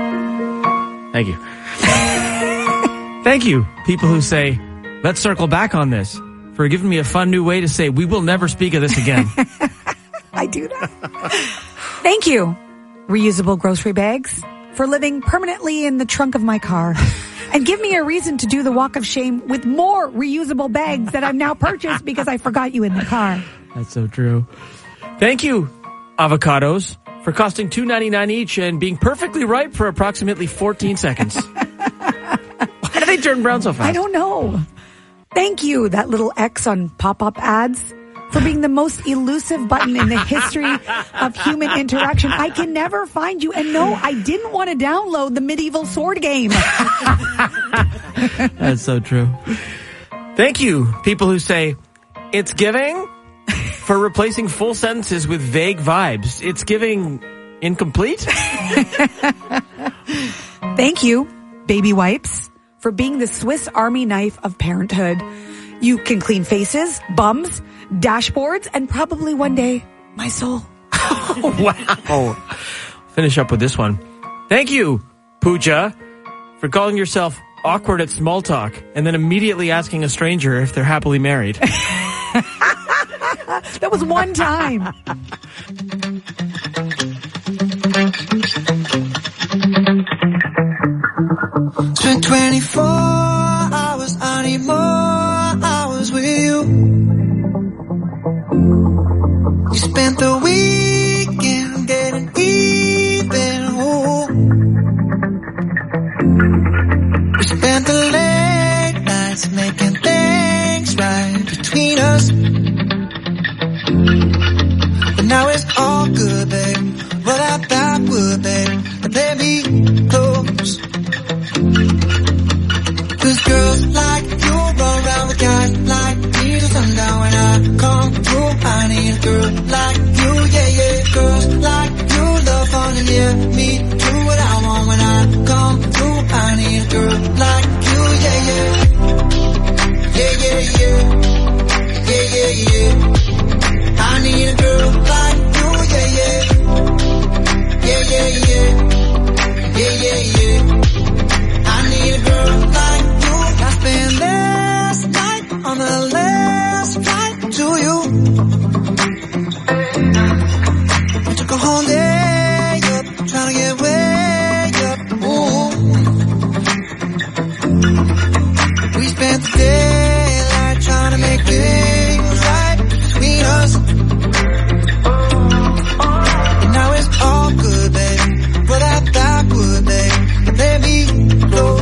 Thank you. Thank you, people who say, let's circle back on this, for giving me a fun new way to say, we will never speak of this again. I do that. Thank you, reusable grocery bags, for living permanently in the trunk of my car. And give me a reason to do the walk of shame with more reusable bags that I've now purchased because I forgot you in the car. That's so true. Thank you, avocados, for costing two ninety-nine each and being perfectly ripe for approximately fourteen seconds. Why do they turn brown so fast? I don't know. Thank you, that little X on pop-up ads, for being the most elusive button in the history of human interaction. I can never find you. And no, I didn't want to download the medieval sword game. That's so true. Thank you, people who say, it's giving, for replacing full sentences with vague vibes. It's giving incomplete. Thank you, baby wipes, for being the Swiss Army knife of parenthood. You can clean faces, bums, dashboards, and probably one day, my soul. Wow. Finish up with this one. Thank you, Pooja, for calling yourself awkward at small talk and then immediately asking a stranger if they're happily married. That was one time. Spent twenty-four hours, I need more hours with you. You spent the weekend getting even. Ooh. We spent the late nights making things right between us. But now it's all good, babe. Roll out that wood, babe, and let me close. Cause girls like you run around with guys like me till sundown. When I come through, I need a girl like you, yeah, yeah. Girls like you love fun and yeah, me do what I want. When I come through, I need a girl like you, yeah, yeah. Yeah, yeah, yeah. Yeah, yeah, yeah. I need a girl like you, yeah, yeah. Yeah, yeah, yeah. Yeah, yeah, yeah. I need a girl like you. I spent last night on the last flight to you. We took a whole day up, trying to get way up. Ooh. We spent the daylight trying to make things right between us. And now it's all good, baby. But I thought would, babe. Let me close.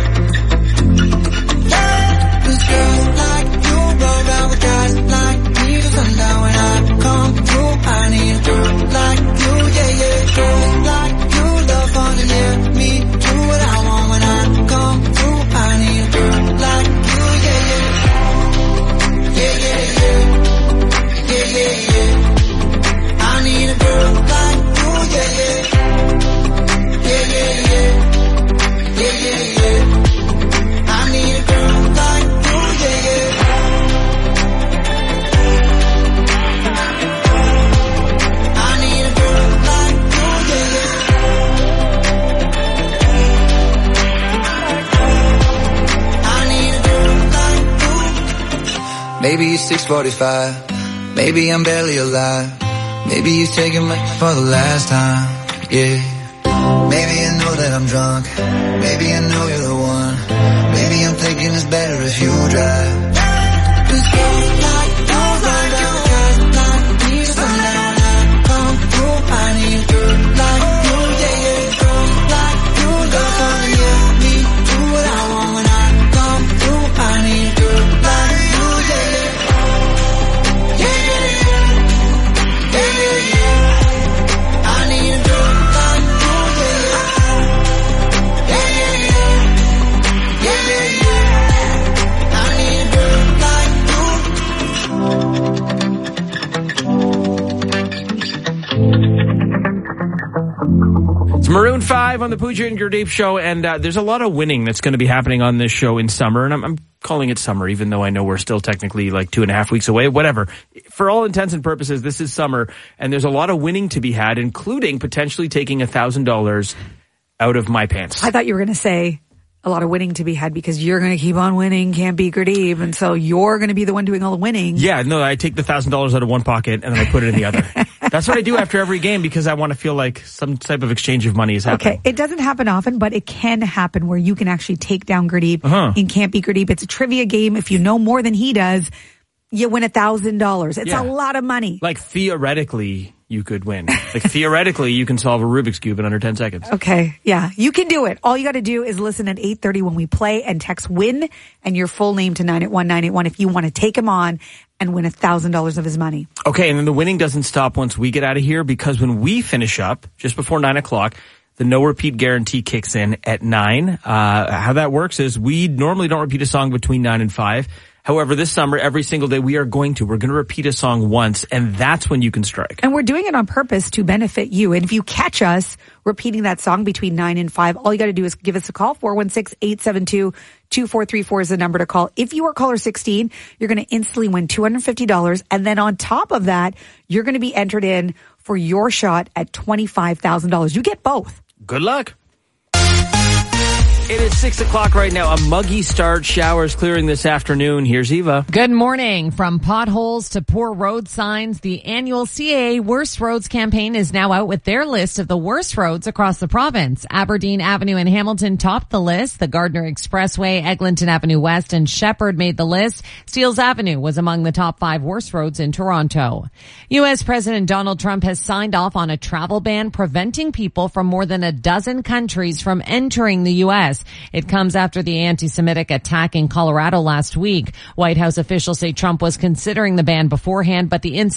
Cause girls like you run around with guys like me till sundown. When I come through, I need a girl like you, yeah, yeah. Girls like you love fun and yeah, me do what I want. When I come through, I need a girl like you, yeah, yeah. Yeah, yeah, yeah. Yeah, yeah, yeah. I need a girl like you, yeah, yeah. Yeah, yeah, yeah. Yeah, yeah, yeah. I need a girl like you, yeah, yeah. I need a girl like you, yeah, yeah. I need a girl like you. Maybe it's six forty-five. Maybe I'm barely alive. Maybe you've taken me for the last time, yeah. Maybe I know that I'm drunk. Maybe I know you're the one. Maybe I'm thinking it's better if you drive. Cause girls like you run down guys like me till sundown. When I come through, I need a girl like you, yeah, yeah. Girls like you love fun and yeah, me do what I want. When I come through, I need a girl like you, yeah, yeah. Yeah, yeah, yeah. Yeah, yeah, yeah. I need a girl like you, yeah, yeah. Yeah, yeah, yeah. Yeah, yeah, yeah. I need a girl like It's Maroon five on the Pooja and Gurdeep show, and uh, there's a lot of winning that's going to be happening on this show in summer, and I'm, I'm calling it summer, even though I know we're still technically like two and a half weeks away, whatever. For all intents and purposes, this is summer, and there's a lot of winning to be had, including potentially taking one thousand dollars out of my pants. I thought you were going to say a lot of winning to be had because you're going to keep on winning, can't beat Gurdeep, and so you're going to be the one doing all the winning. Yeah, no, I take the one thousand dollars out of one pocket and then I put it in the other. That's what I do after every game because I want to feel like some type of exchange of money is happening. Okay, it doesn't happen often, but it can happen where you can actually take down Gurdeep Uh-huh. in Can't Beat Gurdeep. It's a trivia game. If you know more than he does, you win one thousand dollars. It's Yeah. a lot of money. Like theoretically, you could win. Like theoretically, you can solve a Rubik's Cube in under ten seconds. Okay, yeah, you can do it. All you got to do is listen at eight thirty when we play and text WIN and your full name to nine eight one nine eight one if you want to take him on and win one thousand dollars of his money. Okay, and then the winning doesn't stop once we get out of here because when we finish up, just before nine o'clock, the no repeat guarantee kicks in at nine. Uh, how that works is we normally don't repeat a song between nine and five. However, this summer, every single day we are going to. We're going to repeat a song once, and that's when you can strike. And we're doing it on purpose to benefit you. And if you catch us repeating that song between nine and five, all you got to do is give us a call. four one six, eight seven two, two four three four is the number to call. If you are caller sixteen, you're going to instantly win two hundred fifty dollars. And then on top of that, you're going to be entered in for your shot at twenty-five thousand dollars. You get both. Good luck. It is six o'clock right now. A muggy start. Showers clearing this afternoon. Here's Eva. Good morning. From potholes to poor road signs, the annual C A A Worst Roads campaign is now out with their list of the worst roads across the province. Aberdeen Avenue in Hamilton topped the list. The Gardner Expressway, Eglinton Avenue West, and Shepherd made the list. Steeles Avenue was among the top five worst roads in Toronto. U S President Donald Trump has signed off on a travel ban preventing people from more than a dozen countries from entering the U S. It comes after the anti-Semitic attack in Colorado last week. White House officials say Trump was considering the ban beforehand, but the incident